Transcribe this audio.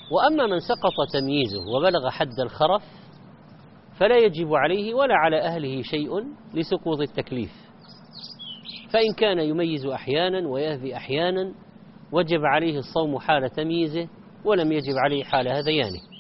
وأما من سقط تمييزه وبلغ حد الخرف فلا يجب عليه ولا على أهله شيء لسقوط التكليف، فإن كان يميز أحيانا ويهذي أحيانا وجب عليه الصوم حال تمييزه ولم يجب عليه حال هذيانه.